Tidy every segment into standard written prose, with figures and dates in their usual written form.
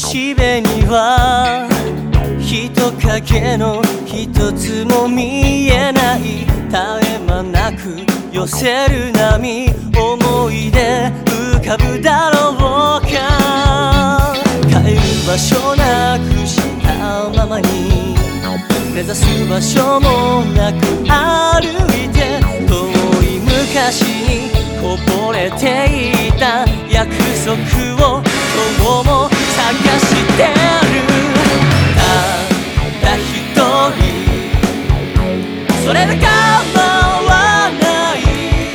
岸辺には人影の一つも見えない。絶え間なく寄せる波、思い出浮かぶだろうか。帰る場所なくしたままに、目指す場所もなく歩いて、遠い昔にこぼれていた約束を今日も探してる。たった一人、それで構わない。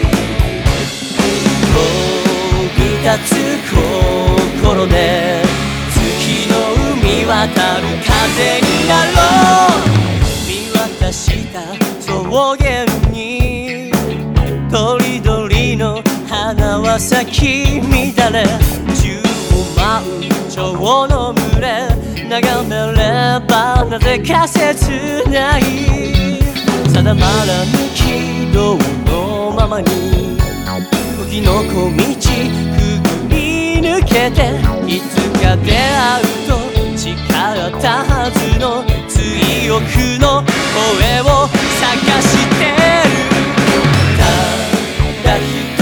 飛び立つ心で月の海渡る風になろう。見渡した草原に鳥鳥の花は咲き乱れ、宙を舞う蝶の群れ、眺めればなぜか切ない。定まらぬ軌道のままに時の小道くぐり抜けて、いつか出会うと誓ったはずの追憶の声を探してる。たった一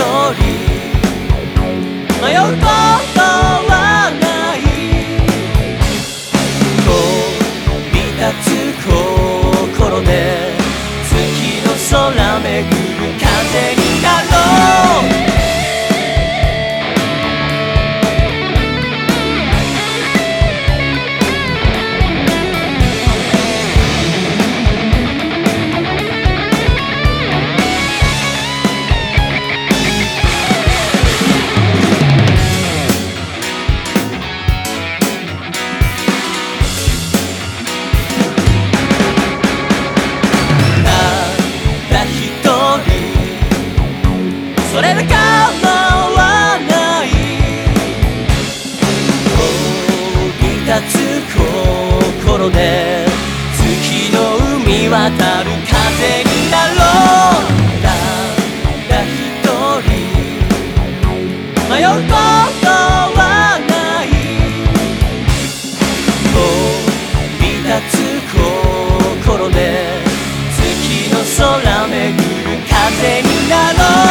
人迷うことはない。飛び立つ心で月の空巡る風になろう。それで構わない。飛び立つ心で月の海渡る風になろう。たった一人迷うことはない。飛び立つ心で月の空巡る風になろう。